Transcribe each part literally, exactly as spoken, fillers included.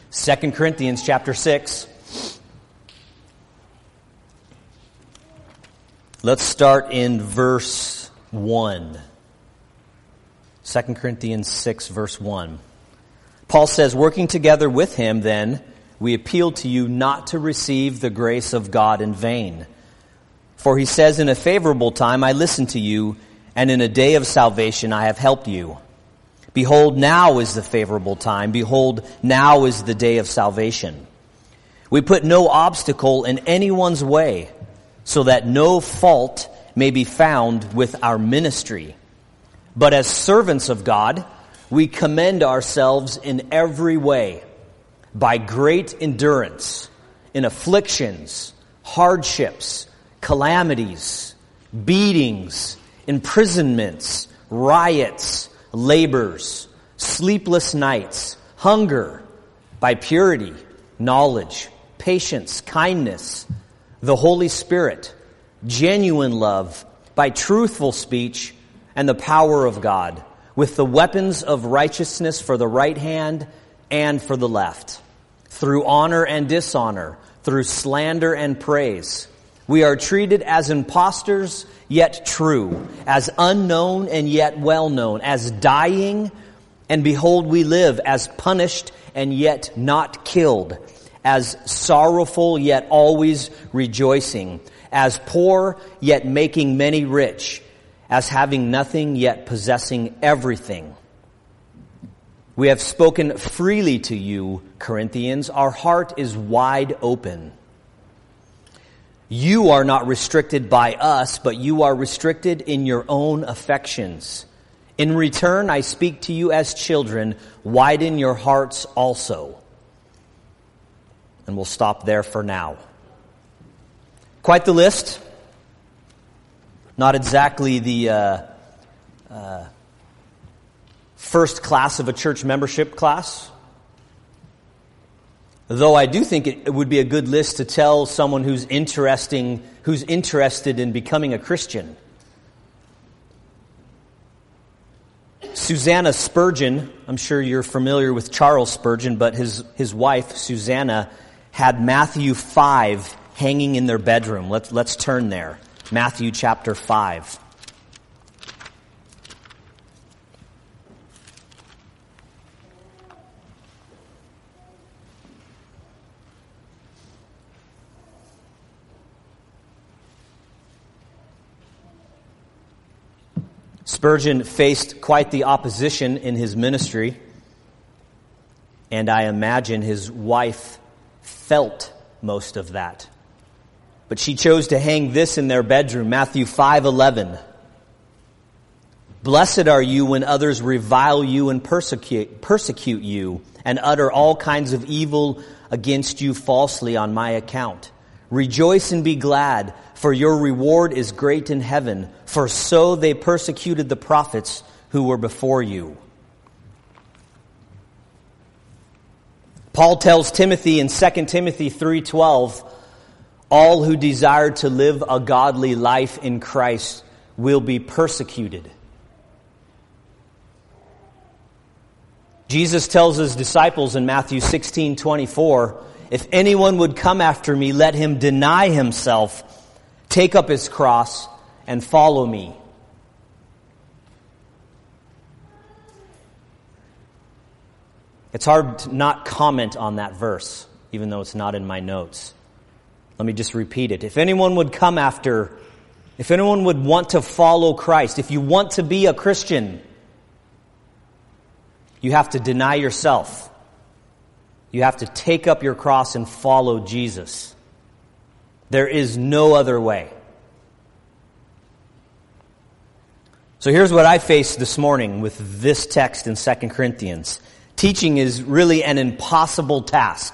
Second Corinthians chapter six. Let's start in verse one. Second Corinthians six, verse one. Paul says, "Working together with him, then, we appeal to you not to receive the grace of God in vain. For he says, in a favorable time I listened to you, and in a day of salvation I have helped you. Behold, now is the favorable time. Behold, now is the day of salvation. We put no obstacle in anyone's way, so that no fault may be found with our ministry. But as servants of God, we commend ourselves in every way, by great endurance, in afflictions, hardships, calamities, beatings, imprisonments, riots, labors, sleepless nights, hunger, by purity, knowledge, patience, kindness, the Holy Spirit, genuine love, by truthful speech, and the power of God, with the weapons of righteousness for the right hand and for the left, through honor and dishonor, through slander and praise. We are treated as impostors, yet true, as unknown and yet well-known, as dying, and behold we live, as punished and yet not killed, as sorrowful yet always rejoicing, as poor yet making many rich, as having nothing yet possessing everything. We have spoken freely to you, Corinthians. Our heart is wide open. You are not restricted by us, but you are restricted in your own affections. In return, I speak to you as children. Widen your hearts also." And we'll stop there for now. Quite the list. Not exactly the uh, uh, first class of a church membership class. Though I do think it would be a good list to tell someone who's interesting, who's interested in becoming a Christian. Susanna Spurgeon, I'm sure you're familiar with Charles Spurgeon, but his, his wife, Susanna, had Matthew five hanging in their bedroom. Let's, let's turn there. Matthew chapter five. Spurgeon faced quite the opposition in his ministry, and I imagine his wife felt most of that. But she chose to hang this in their bedroom, Matthew five eleven. "Blessed are you when others revile you and persecute, persecute you, and utter all kinds of evil against you falsely on my account. Rejoice and be glad, for your reward is great in heaven, for so they persecuted the prophets who were before you." Paul tells Timothy in Second Timothy three twelve, "All who desire to live a godly life in Christ will be persecuted." Jesus tells his disciples in Matthew sixteen twenty-four, "If anyone would come after me, let him deny himself, take up his cross, and follow me." It's hard to not comment on that verse, even though it's not in my notes. Let me just repeat it. If anyone would come after, if anyone would want to follow Christ, if you want to be a Christian, you have to deny yourself. You have to take up your cross and follow Jesus. There is no other way. So here's what I faced this morning with this text in Second Corinthians. Teaching is really an impossible task.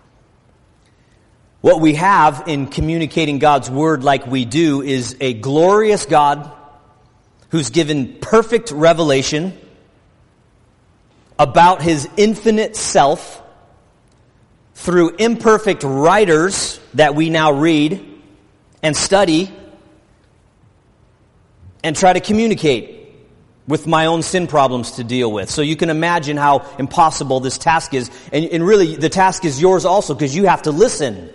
What we have in communicating God's Word like we do is a glorious God who's given perfect revelation about His infinite self through imperfect writers that we now read and study and try to communicate. with my own sin problems to deal with. So you can imagine how impossible this task is. And, and really, the task is yours also because you have to listen.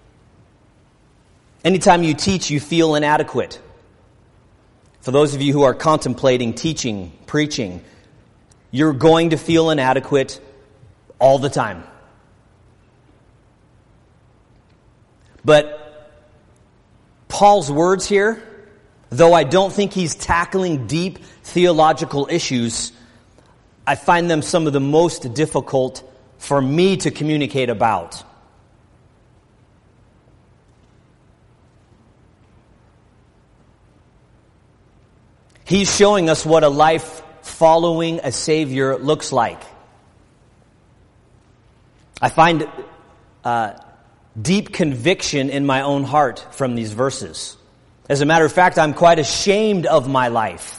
Anytime you teach, you feel inadequate. For those of you who are contemplating teaching, preaching, you're going to feel inadequate all the time. But Paul's words here, though I don't think he's tackling deep theological issues, I find them some of the most difficult for me to communicate about. He's showing us what a life following a Savior looks like. I find uh, deep conviction in my own heart from these verses. As a matter of fact, I'm quite ashamed of my life.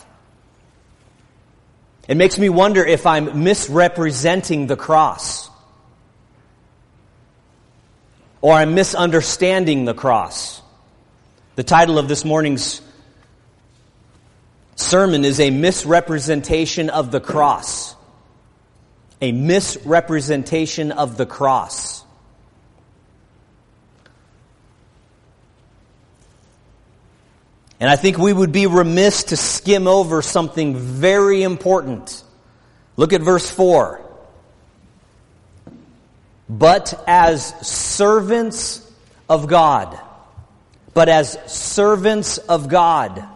It makes me wonder if I'm misrepresenting the cross, or I'm misunderstanding the cross. The title of this morning's sermon is A Misrepresentation of the Cross. A misrepresentation of the cross. And I think we would be remiss to skim over something very important. Look at verse four. But as servants of God. But as servants of God.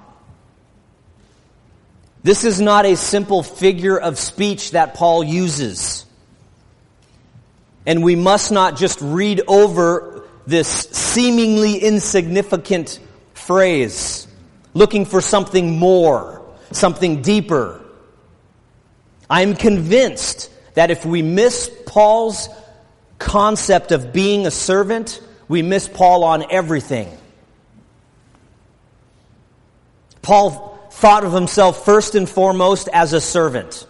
This is not a simple figure of speech that Paul uses. And we must not just read over this seemingly insignificant phrase, looking for something more, something deeper. I'm convinced that if we miss Paul's concept of being a servant, we miss Paul on everything. Paul thought of himself first and foremost as a servant.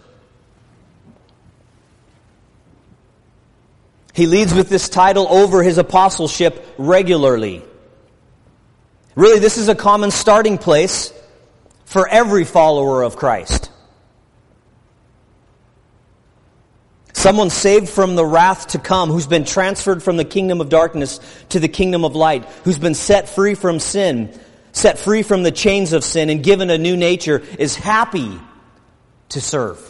He leads with this title over his apostleship regularly. Really, this is a common starting place for every follower of Christ. Someone saved from the wrath to come, who's been transferred from the kingdom of darkness to the kingdom of light, who's been set free from sin, set free from the chains of sin, and given a new nature, is happy to serve.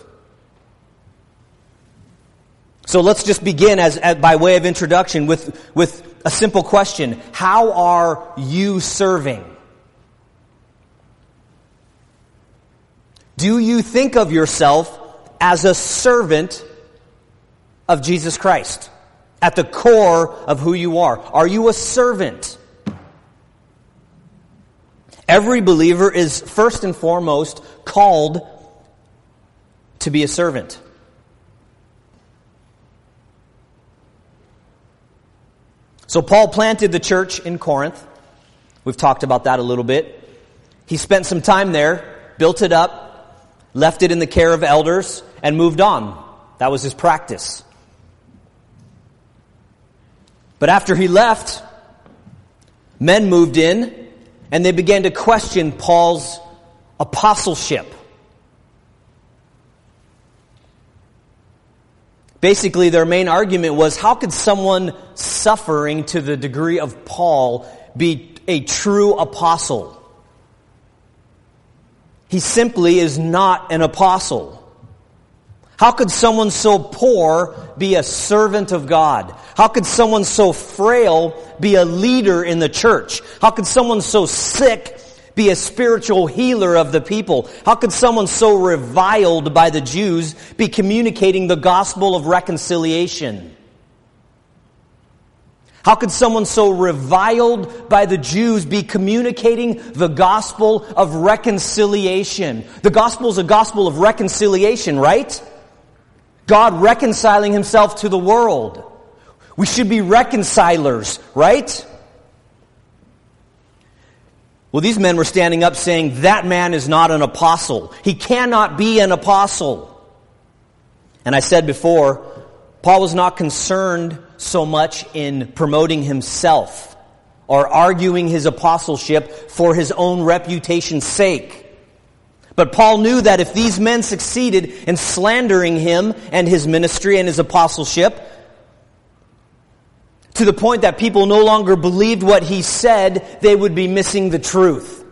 So let's just begin as, as by way of introduction with, with a simple question. How are you serving? Do you think of yourself as a servant of Jesus Christ? At the core of who you are. Are you a servant? Every believer is first and foremost called to be a servant. So Paul planted the church in Corinth. We've talked about that a little bit. He spent some time there, built it up, left it in the care of elders, and moved on. That was his practice. But after he left, men moved in, and they began to question Paul's apostleship. Basically, their main argument was, how could someone suffering to the degree of Paul be a true apostle? He simply is not an apostle. How could someone so poor be a servant of God? How could someone so frail be a leader in the church? How could someone so sick be a spiritual healer of the people? How could someone so reviled by the Jews be communicating the gospel of reconciliation? How could someone so reviled by the Jews be communicating the gospel of reconciliation? The gospel is a gospel of reconciliation, right? God reconciling himself to the world. We should be reconcilers, right? Well, these men were standing up saying, that man is not an apostle. He cannot be an apostle. And I said before, Paul was not concerned so much in promoting himself or arguing his apostleship for his own reputation's sake. But Paul knew that if these men succeeded in slandering him and his ministry and his apostleship, to the point that people no longer believed what he said, they would be missing the truth.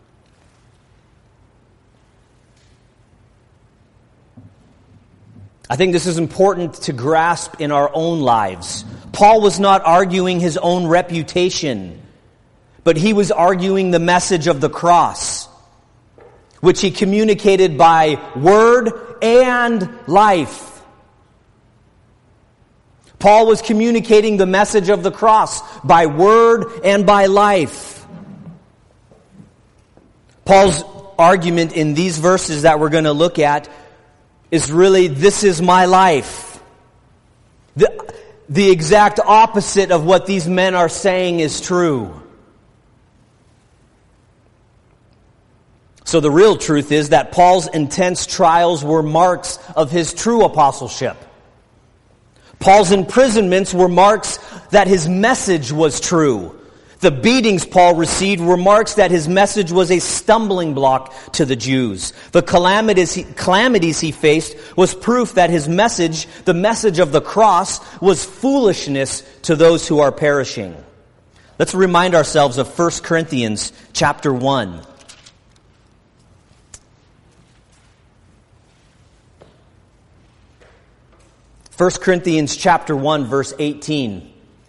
I think this is important to grasp in our own lives. Paul was not arguing his own reputation, but he was arguing the message of the cross, which he communicated by word and life. Paul was communicating the message of the cross by word and by life. Paul's argument in these verses that we're going to look at is really, this is my life. The, the exact opposite of what these men are saying is true. So the real truth is that Paul's intense trials were marks of his true apostleship. Paul's imprisonments were marks that his message was true. The beatings Paul received were marks that his message was a stumbling block to the Jews. The calamities he, calamities he faced was proof that his message, the message of the cross, was foolishness to those who are perishing. Let's remind ourselves of First Corinthians chapter one. First Corinthians chapter one, verse eighteen.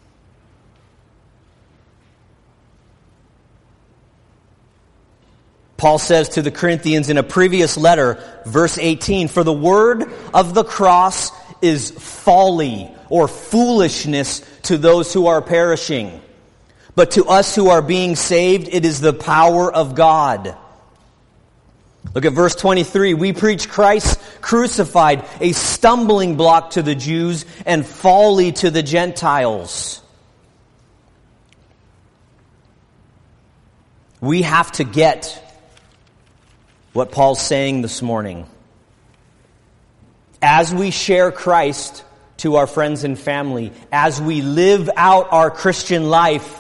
Paul says to the Corinthians in a previous letter, verse eighteen, "For the word of the cross is folly," or foolishness, to those who are perishing. "But to us who are being saved, it is the power of God." Look at verse twenty-three. "We preach Christ crucified, a stumbling block to the Jews and folly to the Gentiles." We have to get what Paul's saying this morning. As we share Christ to our friends and family, as we live out our Christian life,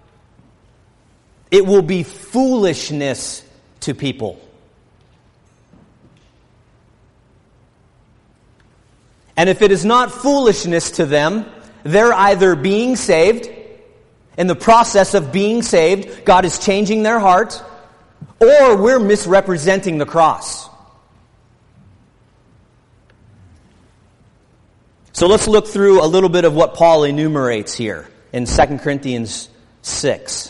it will be foolishness to people. And if it is not foolishness to them, they're either being saved, in the process of being saved, God is changing their heart, or we're misrepresenting the cross. So let's look through a little bit of what Paul enumerates here in Second Corinthians six.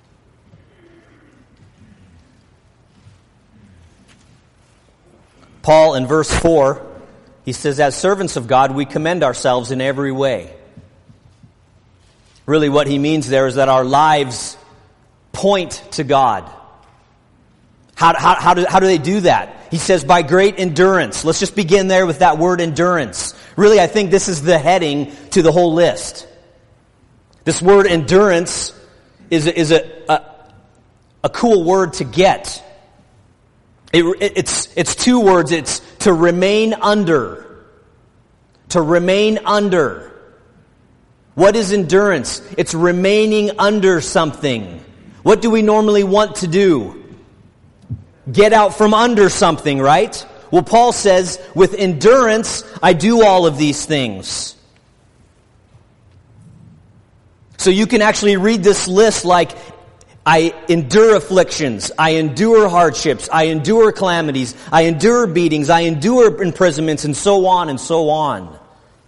Paul, in verse four, he says, "As servants of God, we commend ourselves in every way." Really what he means there is that our lives point to God. How, how, how, do, how do they do that? He says, by great endurance. Let's just begin there with that word endurance. Really, I think this is the heading to the whole list. This word endurance is, is a, a, a cool word to get. It, it, it's, it's two words. It's to remain under. To remain under. What is endurance? It's remaining under something. What do we normally want to do? Get out from under something, right? Well, Paul says, with endurance, I do all of these things. So you can actually read this list like, I endure afflictions, I endure hardships, I endure calamities, I endure beatings, I endure imprisonments, and so on and so on.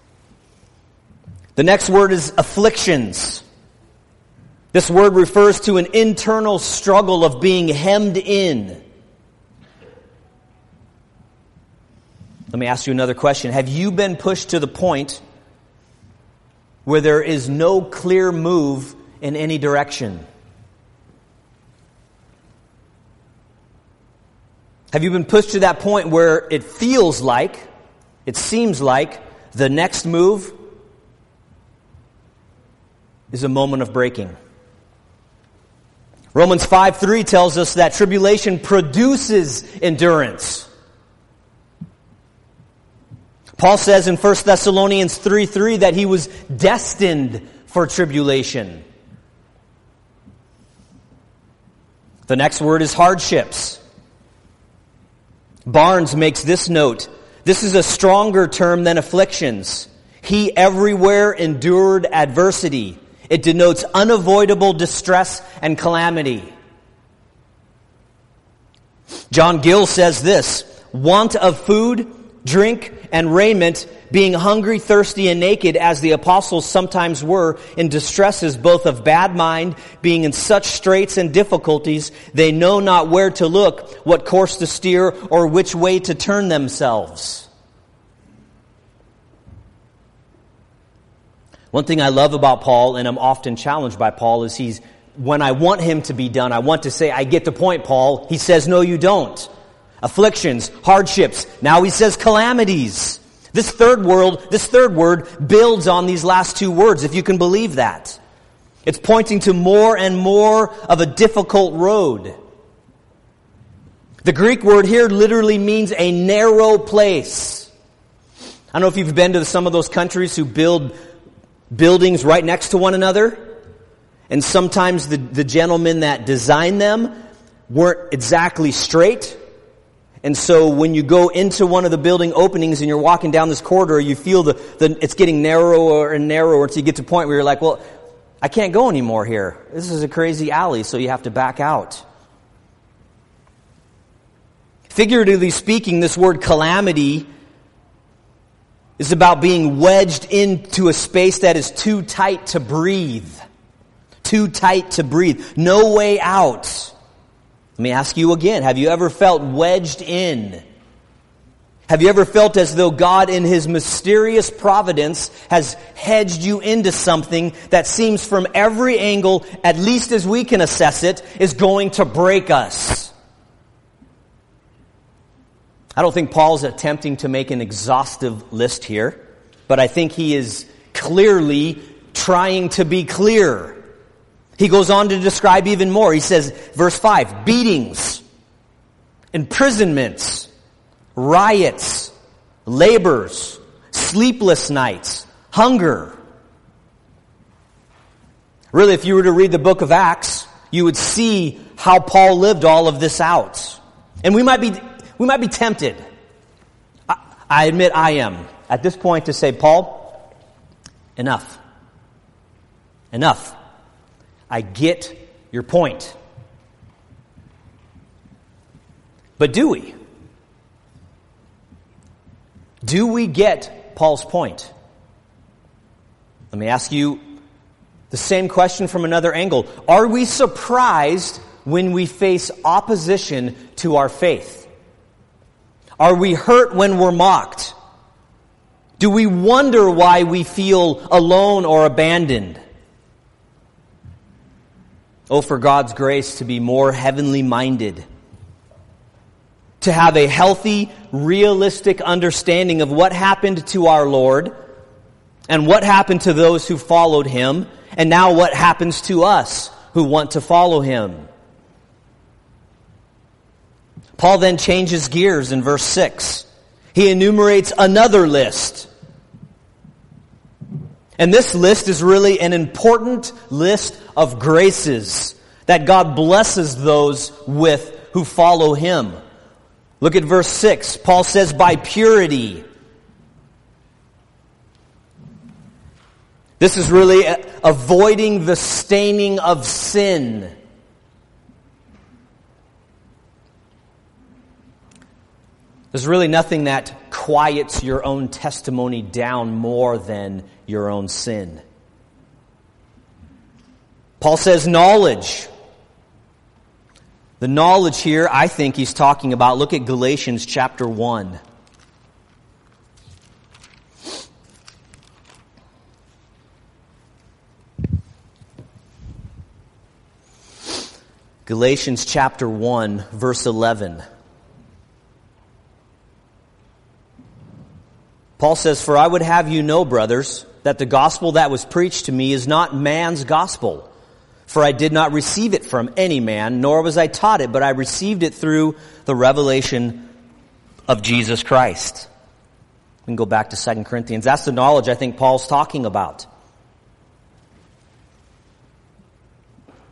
The next word is afflictions. This word refers to an internal struggle of being hemmed in. Let me ask you another question. Have you been pushed to the point where there is no clear move in any direction? Have you been pushed to that point where it feels like, it seems like, the next move is a moment of breaking? Romans five three tells us that tribulation produces endurance. Paul says in First Thessalonians three three that he was destined for tribulation. The next word is hardships. Barnes makes this note: this is a stronger term than afflictions. He everywhere endured adversity. It denotes unavoidable distress and calamity. John Gill says this: want of food, drink, and raiment, being hungry, thirsty, and naked, as the apostles sometimes were, in distresses both of bad mind, being in such straits and difficulties, they know not where to look, what course to steer, or which way to turn themselves. One thing I love about Paul, and I'm often challenged by Paul, is he's, when I want him to be done, I want to say, I get the point, Paul. He says, no, you don't. Afflictions, hardships. Now he says calamities. This third world, this third word builds on these last two words, if you can believe that. It's pointing to more and more of a difficult road. The Greek word here literally means a narrow place. I don't know if you've been to some of those countries who build buildings right next to one another. And sometimes the, the gentlemen that designed them weren't exactly straight. And so when you go into one of the building openings and you're walking down this corridor, you feel the, the it's getting narrower and narrower until you get to a point where you're like, well, I can't go anymore here. This is a crazy alley, so you have to back out. Figuratively speaking, this word calamity is about being wedged into a space that is too tight to breathe. Too tight to breathe. No way out. Let me ask you again, have you ever felt wedged in? Have you ever felt as though God in His mysterious providence has hedged you into something that seems from every angle, at least as we can assess it, is going to break us? I don't think Paul's attempting to make an exhaustive list here, but I think he is clearly trying to be clear. He goes on to describe even more. He says, verse five, beatings, imprisonments, riots, labors, sleepless nights, hunger. Really, if you were to read the book of Acts, you would see how Paul lived all of this out. And we might be, we might be tempted. I, I admit I am at this point to say, Paul, enough. Enough. I get your point. But do we? Do we get Paul's point? Let me ask you the same question from another angle. Are we surprised when we face opposition to our faith? Are we hurt when we're mocked? Do we wonder why we feel alone or abandoned? Oh, for God's grace to be more heavenly minded. To have a healthy, realistic understanding of what happened to our Lord and what happened to those who followed Him, and now what happens to us who want to follow Him. Paul then changes gears in verse six. He enumerates another list. And this list is really an important list of graces that God blesses those with who follow Him. Look at verse six. Paul says, by purity. This is really avoiding the staining of sin. There's really nothing that quiets your own testimony down more than your own sin. Paul says knowledge. The knowledge here, I think he's talking about, look at Galatians chapter one. Galatians chapter one, verse eleven. Paul says, for I would have you know, brothers, that the gospel that was preached to me is not man's gospel. For I did not receive it from any man, nor was I taught it, but I received it through the revelation of Jesus Christ. We can go back to Second Corinthians. That's the knowledge I think Paul's talking about.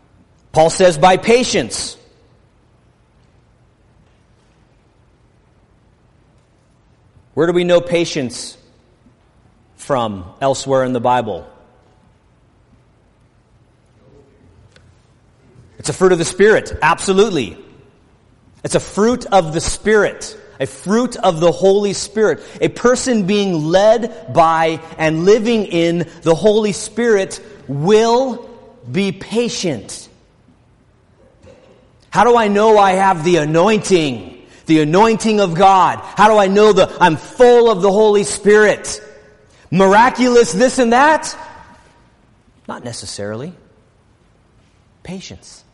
Paul says, by patience. Where do we know patience from elsewhere in the Bible? It's a fruit of the Spirit, absolutely. It's a fruit of the Spirit, a fruit of the Holy Spirit. A person being led by and living in the Holy Spirit will be patient. How do I know I have the anointing? The anointing of God. How do I know that I'm full of the Holy Spirit? Miraculous this and that? Not necessarily. Patience.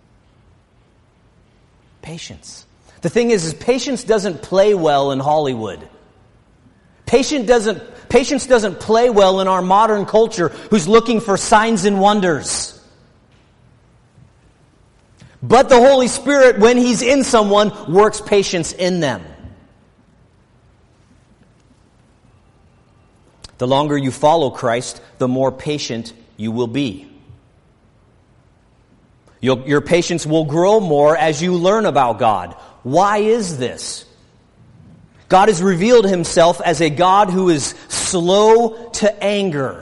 Patience. The thing is, is patience doesn't play well in Hollywood. Patience doesn't, patience doesn't play well in our modern culture who's looking for signs and wonders. But the Holy Spirit, when He's in someone, works patience in them. The longer you follow Christ, the more patient you will be. You'll, your patience will grow more as you learn about God. Why is this? God has revealed Himself as a God who is slow to anger.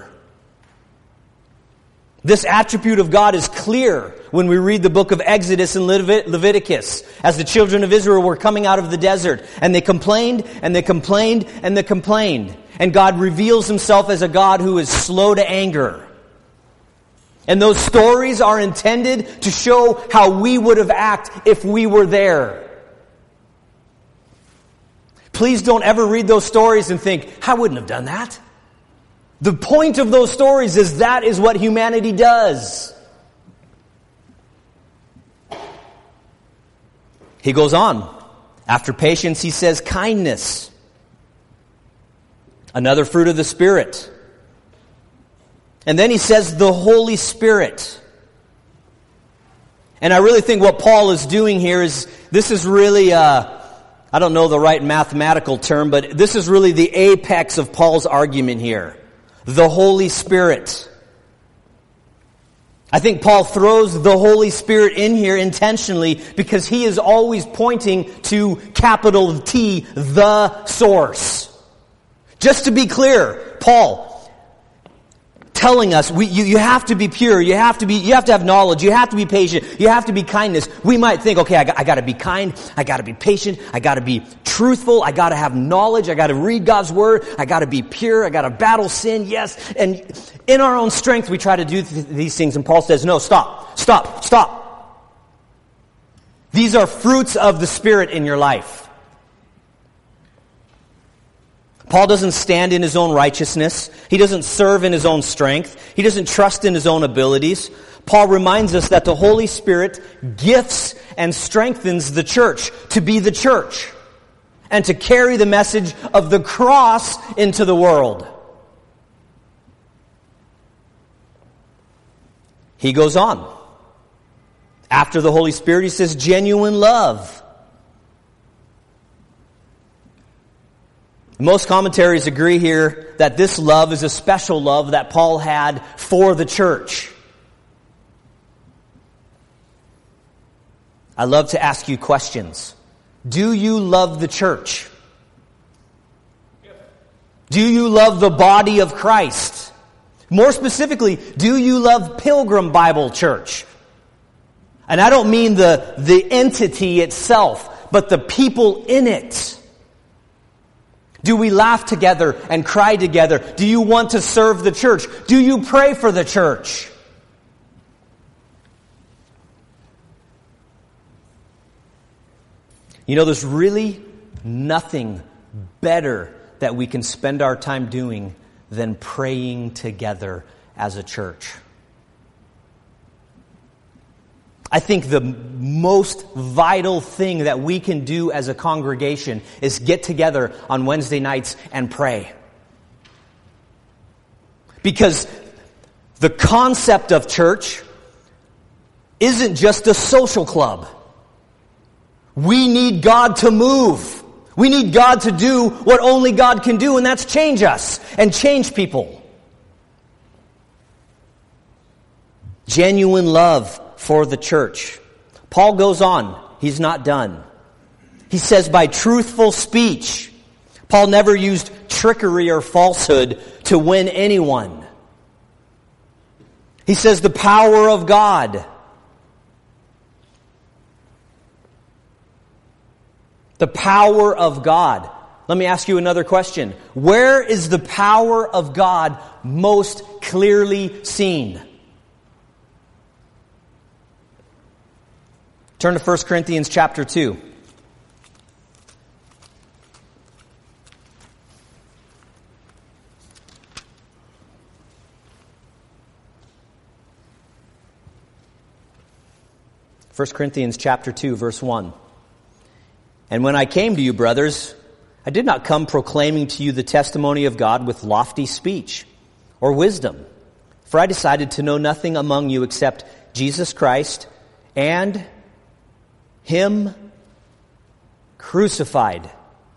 This attribute of God is clear when we read the book of Exodus and Levit- Leviticus, as the children of Israel were coming out of the desert, and they complained, and they complained, and they complained. And God reveals Himself as a God who is slow to anger. And those stories are intended to show how we would have acted if we were there. Please don't ever read those stories and think, I wouldn't have done that. The point of those stories is that is what humanity does. He goes on. After patience, he says kindness. Another fruit of the Spirit. And then he says the Holy Spirit. And I really think what Paul is doing here is, this is really, uh, I don't know the right mathematical term, but this is really the apex of Paul's argument here. The Holy Spirit. I think Paul throws the Holy Spirit in here intentionally because he is always pointing to capital T, the source. Just to be clear, Paul telling us we, you, you have to be pure, you have to be, you have to have knowledge, you have to be patient, you have to be kindness. We might think, okay, I got, I got to be kind, I got to be patient, I got to be truthful, I got to have knowledge, I got to read God's word, I got to be pure, I got to battle sin, yes. And in our own strength, we try to do th- these things. And Paul says, no, stop, stop, stop. These are fruits of the Spirit in your life. Paul doesn't stand in his own righteousness. He doesn't serve in his own strength. He doesn't trust in his own abilities. Paul reminds us that the Holy Spirit gifts and strengthens the church to be the church and to carry the message of the cross into the world. He goes on. After the Holy Spirit, he says genuine love. Most commentaries agree here that this love is a special love that Paul had for the church. I love to ask you questions. Do you love the church? Do you love the body of Christ? More specifically, do you love Pilgrim Bible Church? And I don't mean the, the entity itself, but the people in it. Do we laugh together and cry together? Do you want to serve the church? Do you pray for the church? You know, there's really nothing better that we can spend our time doing than praying together as a church. I think the most vital thing that we can do as a congregation is get together on Wednesday nights and pray. Because the concept of church isn't just a social club. We need God to move. We need God to do what only God can do, and that's change us and change people. Genuine love for the church. Paul goes on. He's not done. He says by truthful speech. Paul never used trickery or falsehood to win anyone. He says the power of God. The power of God. Let me ask you another question. Where is the power of God most clearly seen? Turn to First Corinthians chapter two. First Corinthians chapter two, verse one. And when I came to you, brothers, I did not come proclaiming to you the testimony of God with lofty speech or wisdom, for I decided to know nothing among you except Jesus Christ and Him crucified.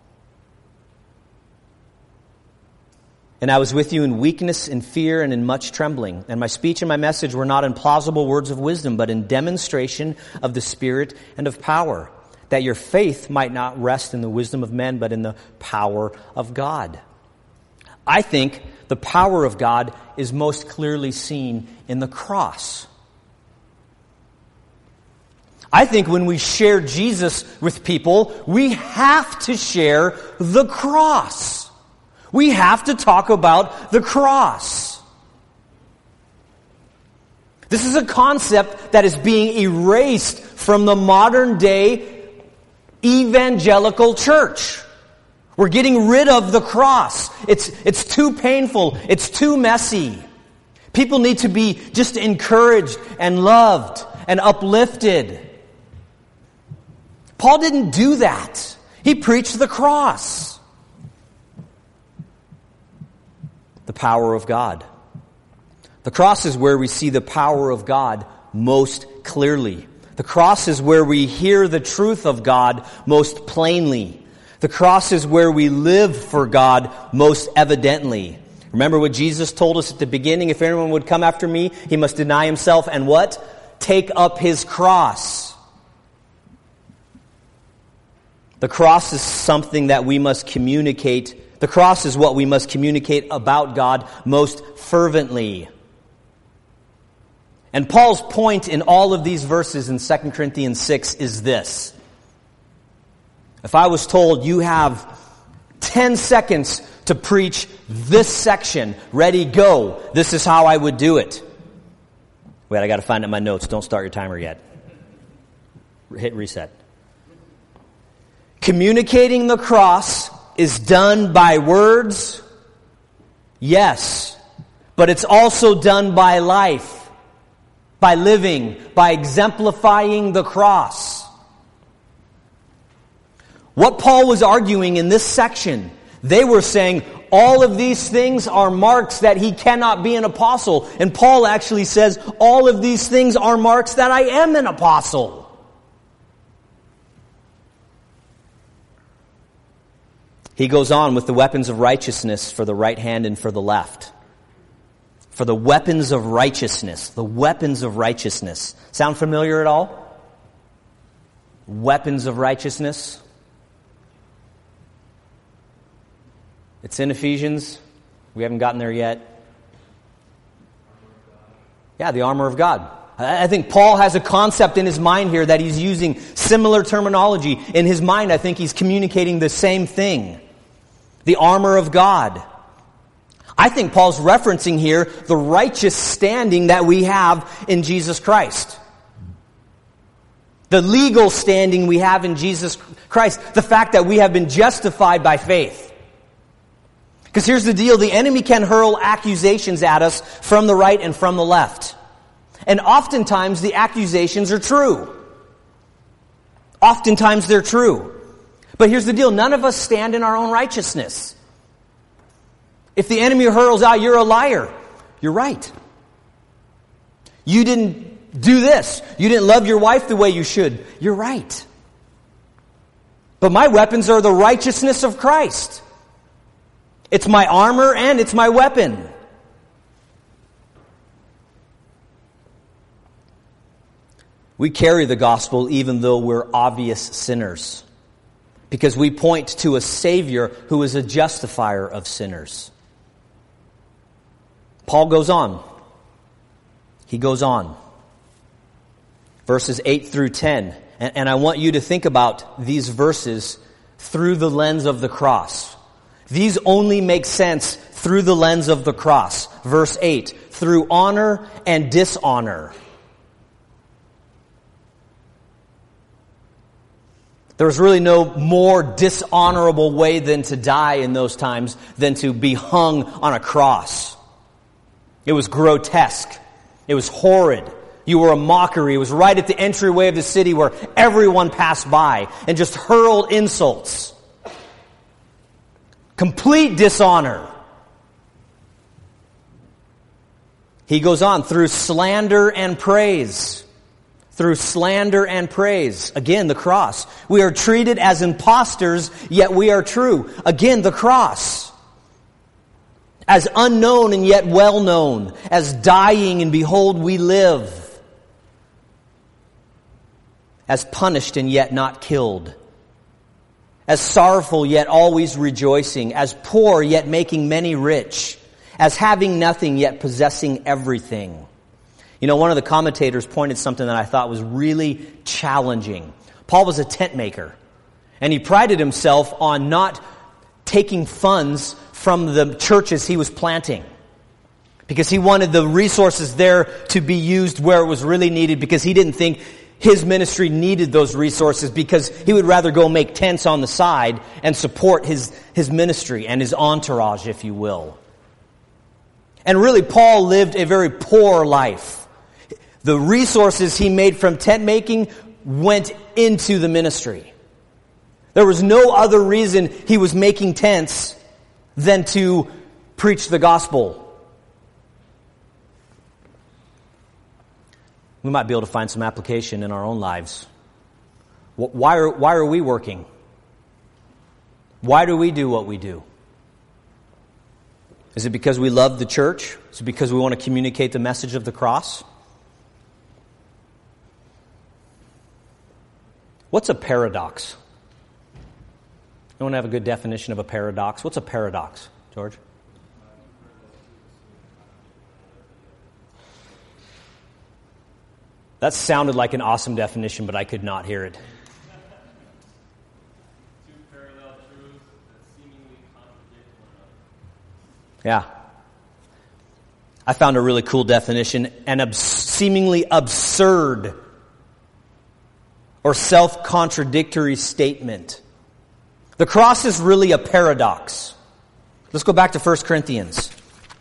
And I was with you in weakness, in fear, and in much trembling. And my speech and my message were not in plausible words of wisdom, but in demonstration of the Spirit and of power, that your faith might not rest in the wisdom of men, but in the power of God. I think the power of God is most clearly seen in the cross. I think when we share Jesus with people, we have to share the cross. We have to talk about the cross. This is a concept that is being erased from the modern day evangelical church. We're getting rid of the cross. It's, it's too painful. It's too messy. People need to be just encouraged and loved and uplifted. Paul didn't do that. He preached the cross. The power of God. The cross is where we see the power of God most clearly. The cross is where we hear the truth of God most plainly. The cross is where we live for God most evidently. Remember what Jesus told us at the beginning? If anyone would come after me, he must deny himself and what? Take up his cross. The cross is something that we must communicate. The cross is what we must communicate about God most fervently. And Paul's point in all of these verses in Second Corinthians six is this. If I was told you have ten seconds to preach this section, ready, go, this is how I would do it. Wait, I got to find out my notes. Don't start your timer yet. Hit reset. Communicating the cross is done by words, yes, but it's also done by life, by living, by exemplifying the cross. What Paul was arguing in this section, they were saying all of these things are marks that he cannot be an apostle. And Paul actually says all of these things are marks that I am an apostle. He goes on with the weapons of righteousness for the right hand and for the left. For the weapons of righteousness. The weapons of righteousness. Sound familiar at all? Weapons of righteousness. It's in Ephesians. We haven't gotten there yet. Yeah, the armor of God. I think Paul has a concept in his mind here that he's using similar terminology. In his mind, I think he's communicating the same thing. The armor of God. I think Paul's referencing here the righteous standing that we have in Jesus Christ. The legal standing we have in Jesus Christ. The fact that we have been justified by faith. Because here's the deal, the enemy can hurl accusations at us from the right and from the left. And oftentimes the accusations are true. Oftentimes they're true. But here's the deal, none of us stand in our own righteousness. If the enemy hurls out, you're a liar, you're right. You didn't do this. You didn't love your wife the way you should. You're right. But my weapons are the righteousness of Christ. It's my armor and it's my weapon. We carry the gospel even though we're obvious sinners. because we point to a Savior who is a justifier of sinners. Paul goes on. He goes on. Verses eight through ten. And, and I want you to think about these verses through the lens of the cross. These only make sense through the lens of the cross. Verse eight, through honor and dishonor. There was really no more dishonorable way than to die in those times than to be hung on a cross. It was grotesque. It was horrid. You were a mockery. It was right at the entryway of the city where everyone passed by and just hurled insults. Complete dishonor. He goes on, through slander and praise. Through slander and praise. Again, the cross. We are treated as impostors, yet we are true. Again, the cross. As unknown and yet well known. As dying and behold we live. As punished and yet not killed. As sorrowful yet always rejoicing. As poor yet making many rich. As having nothing yet possessing everything. You know, one of the commentators pointed something that I thought was really challenging. Paul was a tent maker. And he prided himself on not taking funds from the churches he was planting. Because he wanted the resources there to be used where it was really needed. Because he didn't think his ministry needed those resources. Because he would rather go make tents on the side and support his, his ministry and his entourage, if you will. And really, Paul lived a very poor life. The resources he made from tent making went into the ministry. There was no other reason he was making tents than to preach the gospel. We might be able to find some application in our own lives. Why are, why are we working? Why do we do what we do? Is it because we love the church? Is it because we want to communicate the message of the cross? What's a paradox? Anyone have a good definition of a paradox? What's a paradox, George? That sounded like an awesome definition, but I could not hear it. Two parallel truths that seemingly contradict one another. Yeah. I found a really cool definition, an abs- seemingly absurd or self-contradictory statement. The cross is really a paradox. Let's go back to First Corinthians.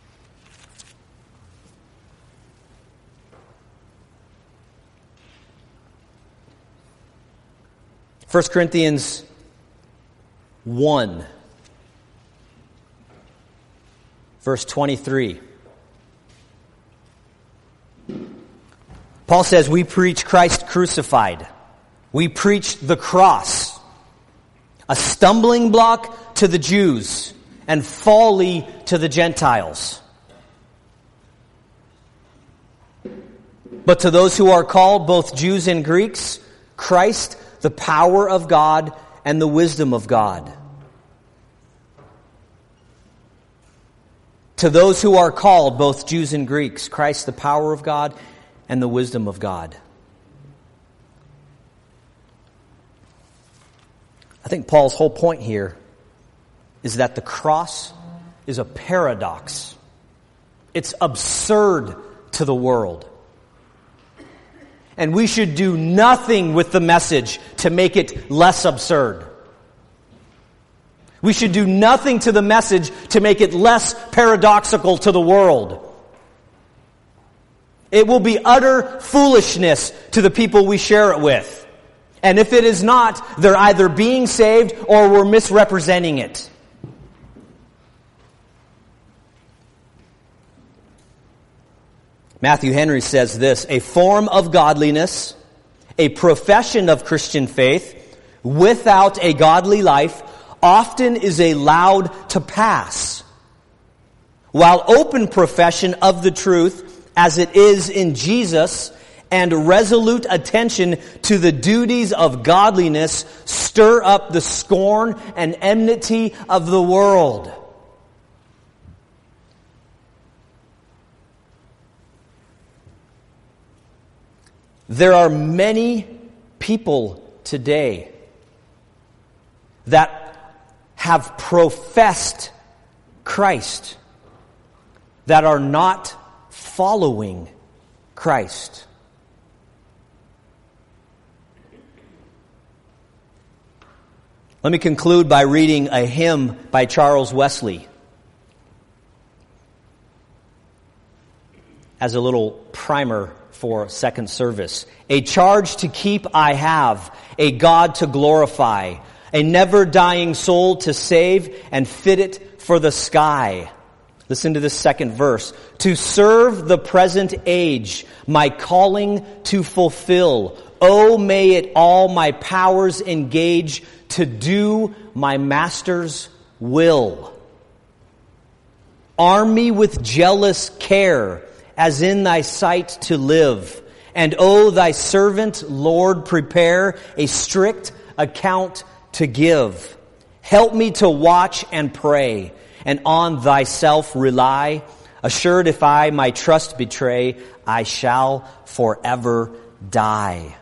First Corinthians one, verse twenty-three. Paul says, we preach Christ crucified. We preach the cross, a stumbling block to the Jews and folly to the Gentiles. But to those who are called, both Jews and Greeks, Christ, the power of God and the wisdom of God. To those who are called, both Jews and Greeks, Christ, the power of God and the wisdom of God. I think Paul's whole point here is that the cross is a paradox. It's absurd to the world. And we should do nothing with the message to make it less absurd. We should do nothing to the message to make it less paradoxical to the world. It will be utter foolishness to the people we share it with. And if it is not, they're either being saved or we're misrepresenting it. Matthew Henry says this, a form of godliness, a profession of Christian faith, without a godly life, often is allowed to pass. While open profession of the truth, as it is in Jesus, and resolute attention to the duties of godliness stir up the scorn and enmity of the world. There are many people today that have professed Christ that are not following Christ. Let me conclude by reading a hymn by Charles Wesley as a little primer for second service. A charge to keep I have, a God to glorify, a never-dying soul to save and fit it for the sky. Listen to this second verse. To serve the present age, my calling to fulfill. Oh, may it all my powers engage to do my Master's will. Arm me with jealous care, as in thy sight to live. And O thy servant, Lord, prepare a strict account to give. Help me to watch and pray, and on thyself rely. Assured if I my trust betray, I shall forever die.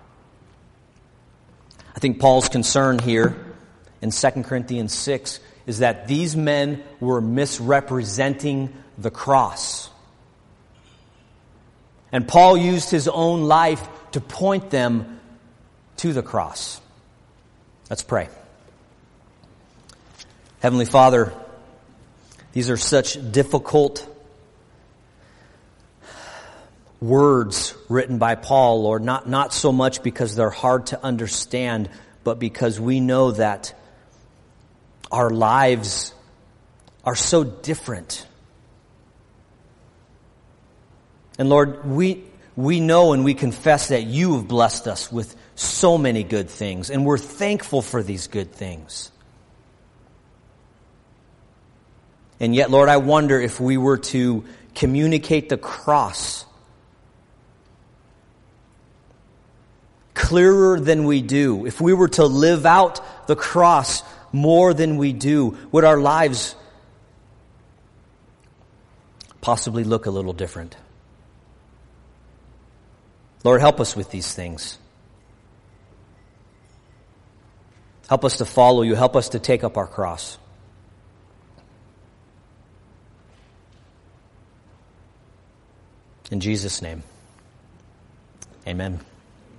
I think Paul's concern here in Second Corinthians six is that these men were misrepresenting the cross. And Paul used his own life to point them to the cross. Let's pray. Heavenly Father, these are such difficult words written by Paul, Lord, not, not so much because they're hard to understand, but because we know that our lives are so different. And Lord, we we know and we confess that you have blessed us with so many good things, and we're thankful for these good things. And yet, Lord, I wonder if we were to communicate the cross clearer than we do, if we were to live out the cross more than we do, would our lives possibly look a little different? Lord, help us with these things. Help us to follow you. Help us to take up our cross. In Jesus' name, amen.